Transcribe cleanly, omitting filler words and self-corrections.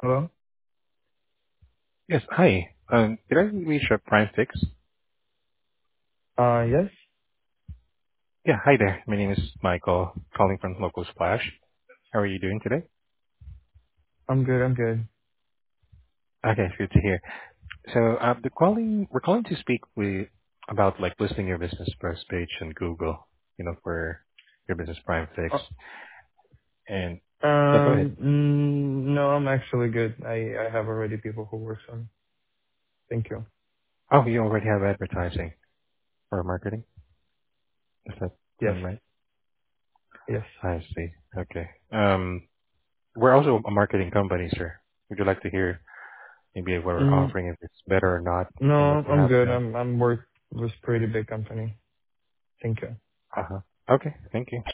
Hello? Yes, hi. Did I reach a Prime Fix? Yes, Yeah, hi there. My name is Michael, calling from Local Splash. How are you doing today? I'm good. I'm good. Okay, good to hear. So, we're calling to speak with about like listing your business first page on Google, for your business Prime Fix. And yeah, go ahead. No, I'm actually good. I have already people who works on. Thank you. Oh, you already have advertising or marketing? Is that Yes. right? Yes. I see. Okay. We're also a marketing company, sir. Would you like to hear maybe what we're Mm, offering, if it's better or not no, than what you I'm have good. now? I'm work with pretty big company. Thank you. Uh-huh. Okay. Thank you.